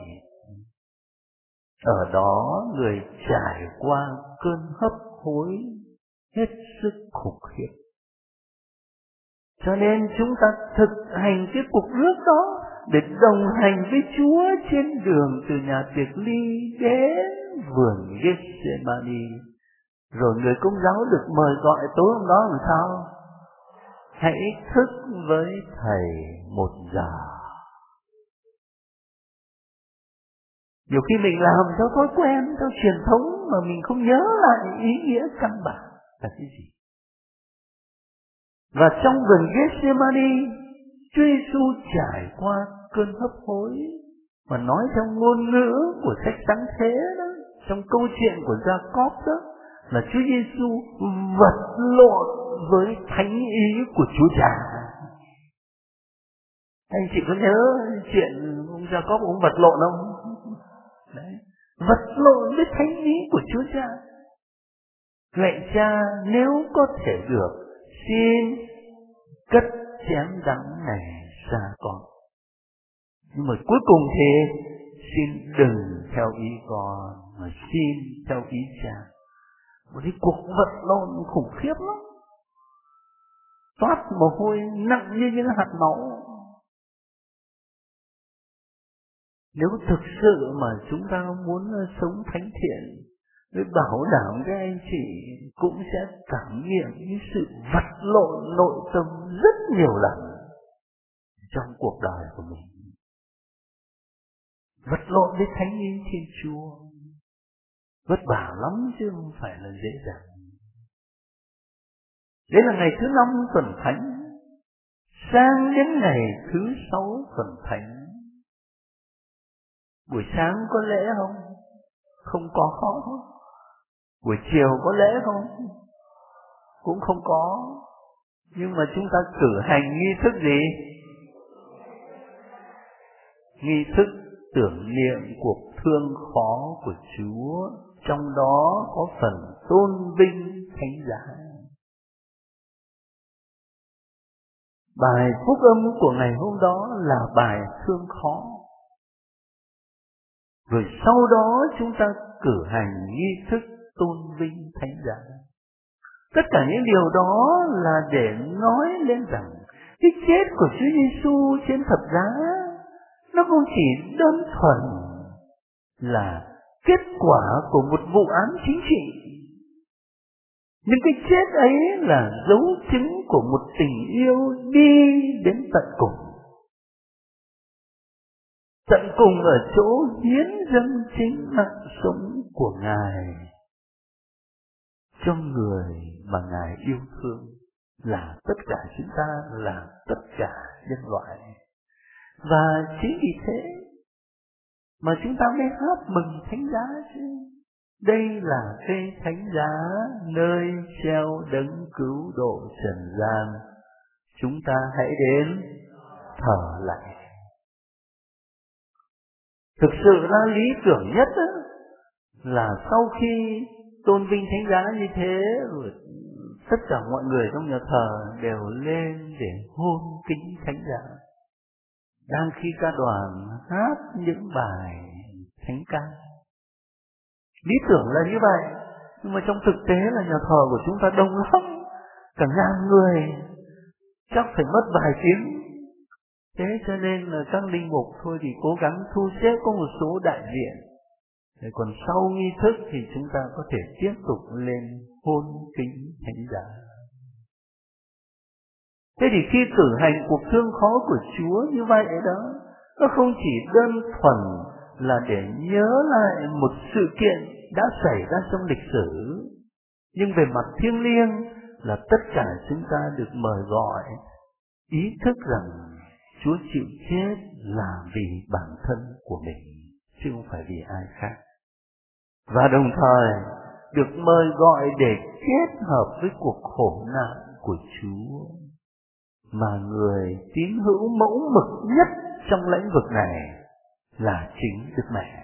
Ở đó người trải qua cơn hấp hối hết sức khủng khiếp. Cho nên chúng ta thực hành cái cuộc rước đó để đồng hành với Chúa trên đường từ nhà tiệc ly đến vườn Gethsemane. Rồi người Công giáo được mời gọi tối hôm đó làm sao? Hãy thức với Thầy một giờ. Nhiều khi mình làm theo thói quen, theo truyền thống mà mình không nhớ lại ý nghĩa căn bản là cái gì. Và trong vườn Gethsemane, Chúa Giêsu trải qua cơn hấp hối, mà nói theo ngôn ngữ của sách Sáng Thế đó, trong câu chuyện của Gia-cốp đó, là Chúa Giêsu vật lộn với thánh ý của Chúa Cha. Anh chị có nhớ chuyện ông Gia-cốp ông vật lộn không? Đấy, vật lộn với thánh ý của Chúa Cha. Lạy Cha, nếu có thể được, xin cất chén đắng này xa con. Nhưng mà cuối cùng thì xin đừng theo ý con, mà xin theo ý Cha. Một cái cuộc vật lộn khủng khiếp lắm, toát mồ hôi nặng như những hạt máu. Nếu thực sự mà chúng ta muốn sống thánh thiện, với bảo đảm các anh chị cũng sẽ cảm nghiệm những sự vật lộn nội tâm rất nhiều lần trong cuộc đời của mình. Vật lộn với thánh ý Thiên Chúa vất vả lắm chứ không phải là dễ dàng. Đấy là ngày thứ năm tuần thánh, sang đến ngày thứ sáu tuần thánh. Buổi sáng có lễ không? Không có. Buổi chiều có lễ không? Cũng không có. Nhưng mà chúng ta cử hành nghi thức gì? Nghi thức tưởng niệm cuộc thương khó của Chúa, trong đó có phần tôn vinh thánh giá. Bài phúc âm của ngày hôm đó là bài thương khó. Rồi sau đó chúng ta cử hành nghi thức tôn vinh thánh giá. Tất cả những điều đó là để nói lên rằng cái chết của Chúa Giêsu trên thập giá nó không chỉ đơn thuần là kết quả của một vụ án chính trị, nhưng cái chết ấy là dấu chứng của một tình yêu đi đến tận cùng. Tận cùng ở chỗ hiến dâng chính mạng sống của Ngài cho người mà Ngài yêu thương, là tất cả chúng ta, là tất cả nhân loại. Và chính vì thế mà chúng ta mới hát mừng thánh giá chứ. Đây là cây thánh giá nơi treo đấng cứu độ trần gian. Chúng ta hãy đến thờ lạy. Thực sự là lý tưởng nhất đó, là sau khi tôn vinh thánh giá như thế, rồi tất cả mọi người trong nhà thờ đều lên để hôn kính thánh giá. Đang khi ca đoàn hát những bài thánh ca. Lý tưởng là như vậy, nhưng mà trong thực tế là nhà thờ của chúng ta đông lắm, cả ngàn người, chắc phải mất vài tiếng. Thế cho nên là các linh mục thôi thì cố gắng thu xếp có một số đại diện. Để còn sau nghi thức thì chúng ta có thể tiếp tục lên hôn kính thánh giá. Thế thì khi cử hành cuộc thương khó của Chúa như vậy đó, nó không chỉ đơn thuần là để nhớ lại một sự kiện đã xảy ra trong lịch sử, nhưng về mặt thiêng liêng là tất cả chúng ta được mời gọi ý thức rằng Chúa chịu chết là vì bản thân của mình, chứ không phải vì ai khác. Và đồng thời được mời gọi để kết hợp với cuộc khổ nạn của Chúa, mà người tín hữu mẫu mực nhất trong lĩnh vực này là chính Đức Mẹ.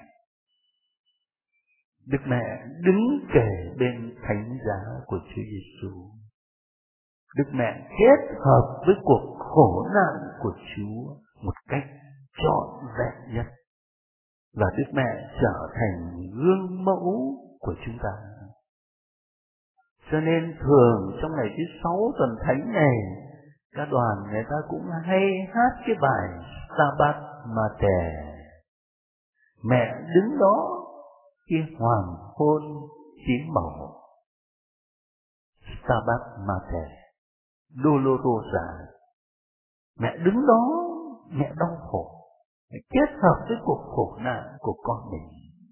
Đức Mẹ đứng kề bên thánh giá của Chúa Giêsu. Đức Mẹ kết hợp với cuộc khổ nạn của Chúa một cách trọn vẹn nhất. Và Đức Mẹ trở thành gương mẫu của chúng ta. Cho nên thường trong ngày thứ sáu tuần thánh này, các đoàn người ta cũng hay hát cái bài Stabat Mater. Mẹ đứng đó khi hoàng hôn chín màu. Stabat Mater, Dolorosa. Mẹ đứng đó, mẹ đau khổ, mẹ kết hợp với cuộc khổ nạn của con mình.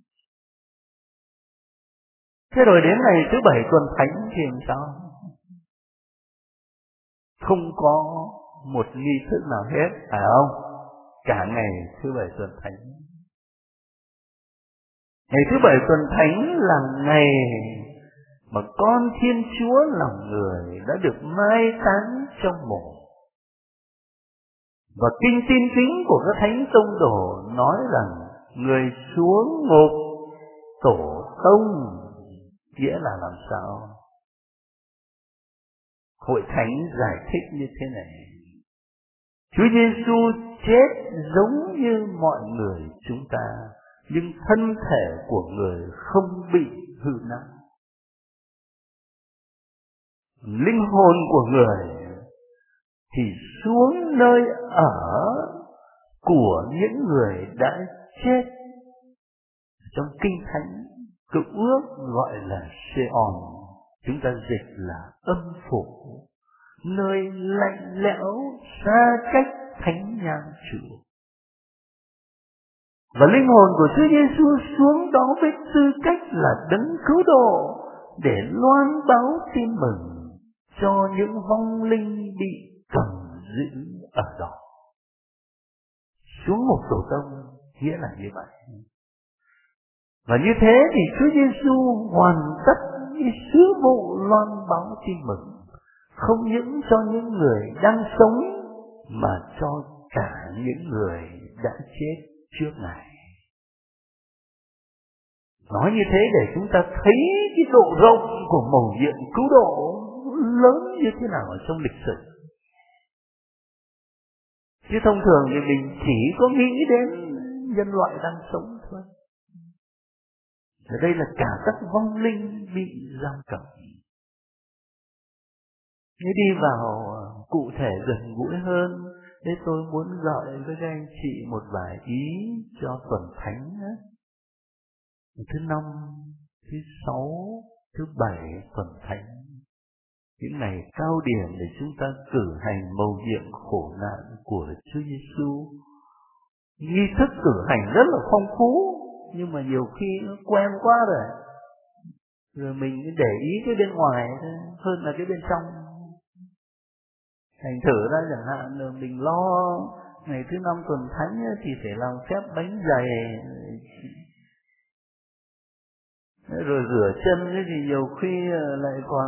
Thế rồi đến ngày thứ bảy tuần thánh thì làm sao? Không có một nghi thức nào hết, phải không? Cả ngày thứ bảy tuần thánh. Ngày thứ bảy tuần thánh là ngày mà con Thiên Chúa lòng người đã được mai táng trong mộ. Và kinh tin kính của các thánh tông đồ nói rằng người xuống ngục tổ tông, nghĩa là làm sao? Hội thánh giải thích như thế này: Chúa Giêsu chết giống như mọi người chúng ta, nhưng thân thể của người không bị hư nát. Linh hồn của người thì xuống nơi ở của những người đã chết. Trong Kinh Thánh Cựu Ước gọi là Seon, chúng ta dịch là âm phủ, nơi lạnh lẽo xa cách thánh nhang Chúa. Và linh hồn của Chúa Giêsu xuống đó với tư cách là đấng cứu độ để loan báo tin mừng cho những vong linh bị cầm giữ ở đó. Xuống một tổ tông nghĩa là như vậy. Và như thế thì Chúa Giêsu hoàn tất cái sứ vụ loan báo tin mừng, không những cho những người đang sống mà cho cả những người đã chết trước Ngài. Nói như thế để chúng ta thấy cái độ rộng của mầu nhiệm cứu độ lớn như thế nào ở trong lịch sử. Chứ thông thường thì mình chỉ có nghĩ đến nhân loại đang sống thôi. Ở đây là cả các vong linh bị giam cầm. Nếu đi vào cụ thể gần gũi hơn, thế tôi muốn gợi với các anh chị một vài ý cho tuần thánh. Thứ năm, thứ sáu, thứ bảy tuần thánh, những ngày cao điểm để chúng ta cử hành mầu nhiệm khổ nạn của Chúa Giêsu. Nghi thức cử hành rất là phong phú, nhưng mà nhiều khi nó quen quá rồi, rồi mình cứ để ý cái bên ngoài hơn là cái bên trong. Thành thử ra chẳng hạn là mình lo ngày thứ năm tuần thánh thì phải làm phép bánh dày, rồi rửa chân thì nhiều khi lại còn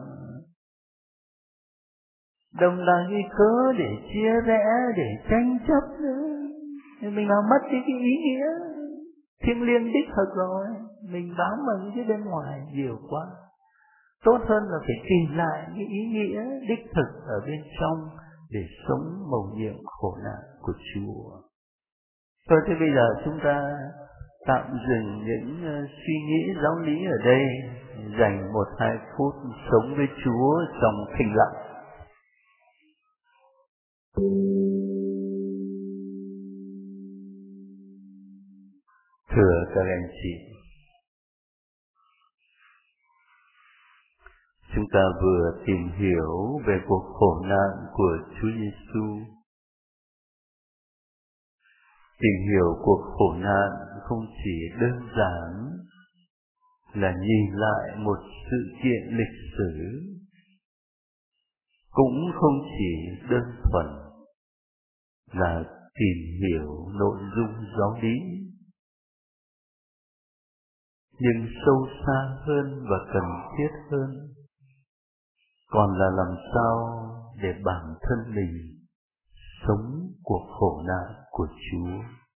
đồng là cái cớ để chia rẽ, để tranh chấp nữa. Mình làm mất cái, cái ý nghĩa thiêng liêng đích thực rồi, mình bám vào những cái bên ngoài nhiều quá. Tốt hơn là phải tìm lại cái ý nghĩa đích thực ở bên trong để sống mầu nhiệm khổ nạn của Chúa. Thôi thế bây giờ chúng ta tạm dừng những suy nghĩ giáo lý ở đây, dành một hai phút sống với Chúa trong thinh lặng. Thưa các anh chị, chúng ta vừa tìm hiểu về cuộc khổ nạn của Chúa Giêsu. Tìm hiểu cuộc khổ nạn không chỉ đơn giản là nhìn lại một sự kiện lịch sử, cũng không chỉ đơn thuần là tìm hiểu nội dung giáo lý, nhưng sâu xa hơn và cần thiết hơn còn là làm sao để bản thân mình sống cuộc khổ nạn của Chúa.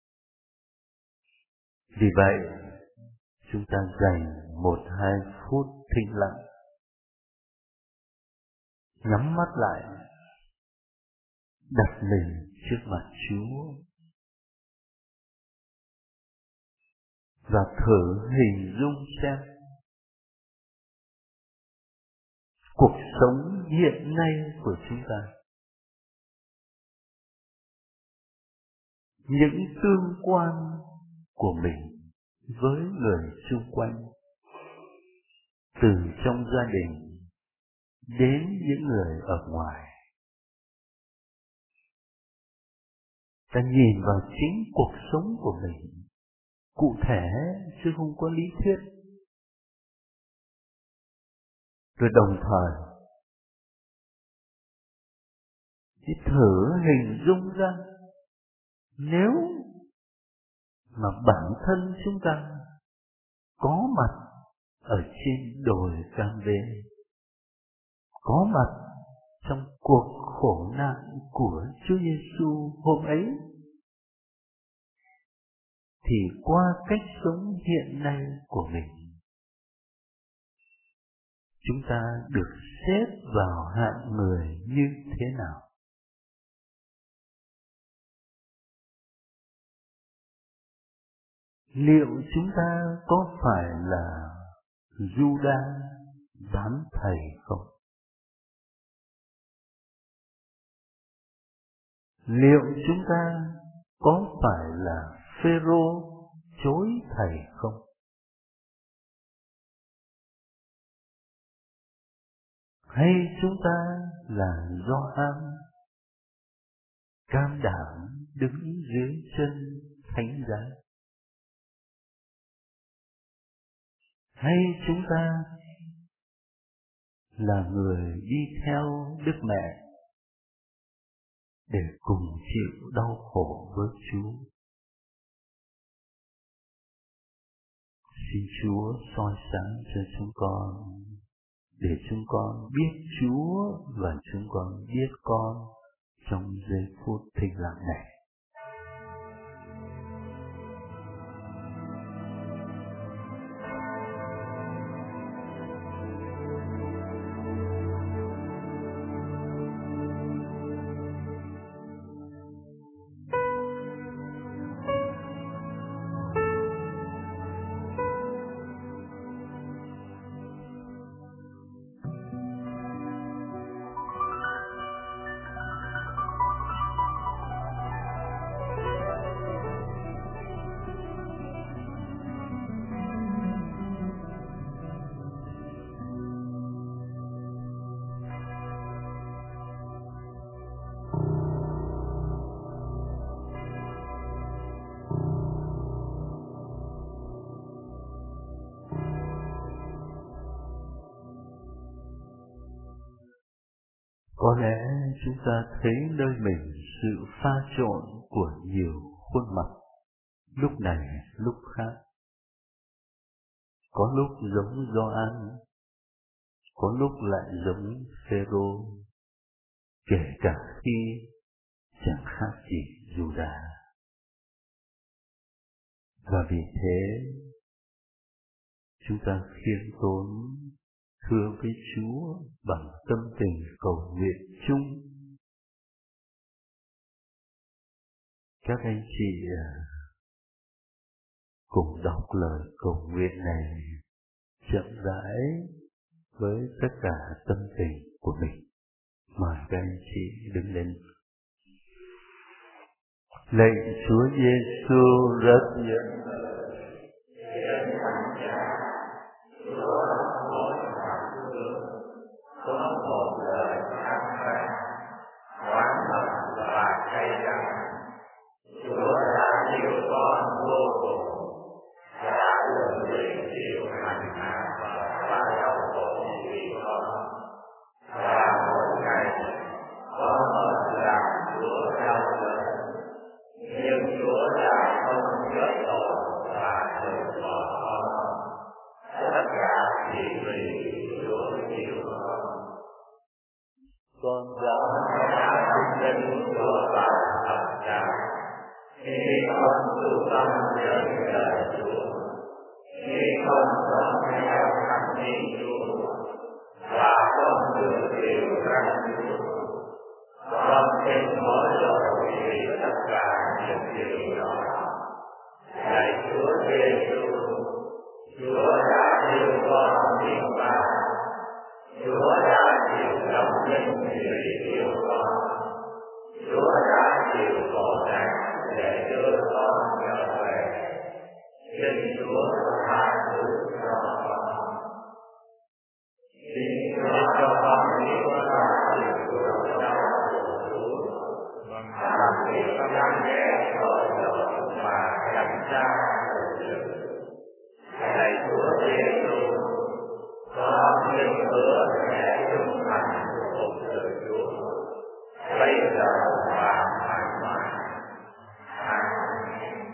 Vì vậy, chúng ta dành một hai phút thinh lặng, nhắm mắt lại, đặt mình trước mặt Chúa và thử hình dung xem cuộc sống hiện nay của chúng ta, những tương quan của mình với người xung quanh, từ trong gia đình đến những người ở ngoài. Ta nhìn vào chính cuộc sống của mình, cụ thể chứ không có lý thuyết. Rồi đồng thời, chỉ thử hình dung ra, nếu mà bản thân chúng ta có mặt ở trên đồi Cam Vê, có mặt trong cuộc khổ nạn của Chúa Giêsu hôm ấy, thì qua cách sống hiện nay của mình, chúng ta được xếp vào hạng người như thế nào? Liệu chúng ta có phải là Giu-đa bán thầy không? Liệu chúng ta có phải là Phêrô chối thầy không? Hay chúng ta là Gioan can đảm đứng dưới chân thánh giá? Hay chúng ta là người đi theo Đức Mẹ để cùng chịu đau khổ với Chúa? Xin Chúa soi sáng cho chúng con, để chúng con biết Chúa và chúng con biết con trong giây phút thinh lặng này. Có lẽ chúng ta thấy nơi mình sự pha trộn của nhiều khuôn mặt, lúc này lúc khác. Có lúc giống Gioan, có lúc lại giống Phêrô, kể cả khi chẳng khác gì Giu-đa. Và vì thế, chúng ta khiêm tốn thưa với Chúa bằng tâm tình cầu nguyện chung. Các anh chị cùng đọc lời cầu nguyện này chậm rãi với tất cả tâm tình của mình. Mời các anh chị đứng lên. Lạy Chúa Giêsu rất nhận có một lời khát khao, oán hận và cay đắng. Chúa đã yêu con vô cùng, đã lượng luyện chịu hành hạ và đau khổ vì con. Và mỗi ngày có một làm Chúa đau đớn Chúa đã chịu lòng mình vì yêu con. Chúa đã chịu khổ nạn để đưa con trở về. Xin Chúa tha thứ cho con. Xin Chúa cho con biết là sự của đau của Chúa và việc lắng nghe tội lỗi và cảnh giác sự sự. Lạy Chúa Giêsu, con xin hứa sẽ trung thành phục sự Chúa bây giờ và mãi mãi. Amen.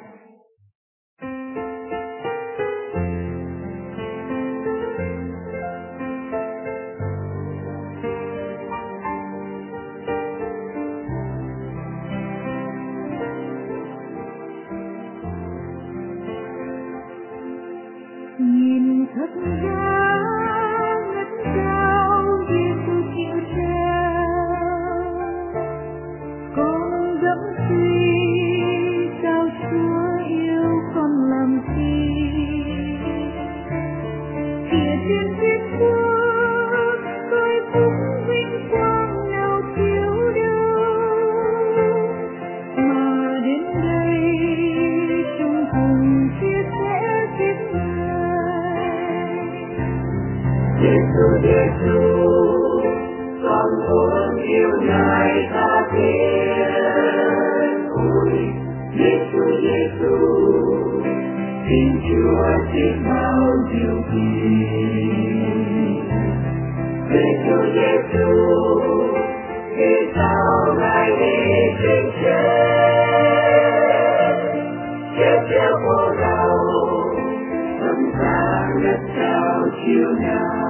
Nhìn thật ra ngất cao Giêsu chịu treo, con dẫm suy sao Chúa yêu con làm chi. Kìa trên thiên quốc tôi cũng vinh quang nào thiếu đâu, mà đến đây chung cùng chia sẻ kiếp Giêsu, Giêsu, con muốn yêu Ngài tha thiết. Ôi, Giêsu, Giêsu, xin Chúa xin bao điều kiện. Giêsu, Giêsu, vì sao Ngài đi trên chết, chết theo khổ đau, âm sáng đất cao chiều nào.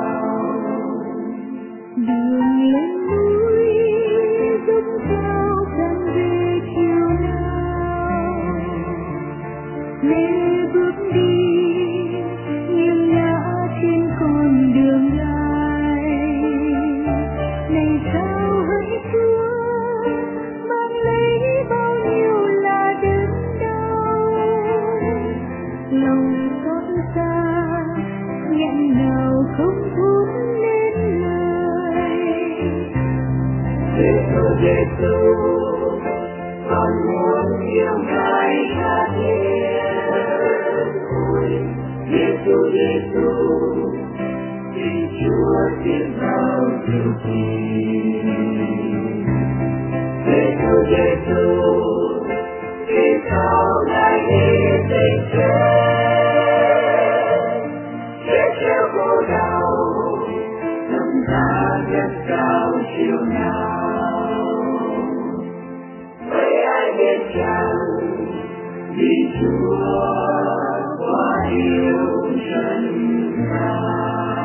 đường lên núi dốc cao càng về chiều nào, lê bước đi nghiêng ngã trên con đường dài. Này sao hỡi Chúa mang lấy bao nhiêu là đớn đau, lòng xót xa nghẹn ngào không thốt nên lời. Giêsu, Giêsu, con muốn yêu Ngài tha thiết. Ôi, Giêsu, Giêsu, xin Chúa xin bao điều kiện. Giêsu, Giêsu, vì sao Ngài đi tình chết, chết theo khổ đau, năm giá rất cao chiều nào. Vậy ai biết chăng vì Chúa quá yêu trần gian.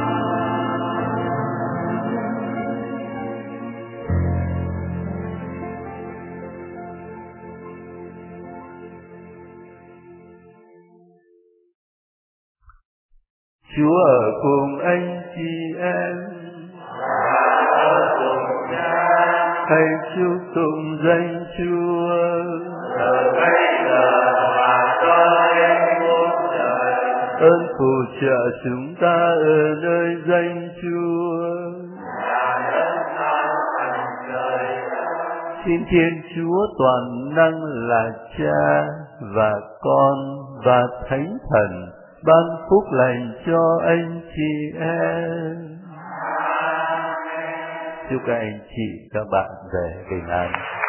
Chúa ở cùng anh chị em, hãy chúc tụng danh Chúa. Từ bây giờ và cho đến muôn đời. Ơn phù trợ chúng ta ở nơi danh Chúa. Là lớn lao thành đời. Xin Thiên Chúa toàn năng là Cha và Con và Thánh Thần ban phúc lành cho anh chị em. Chúc các anh chị các bạn về bình an.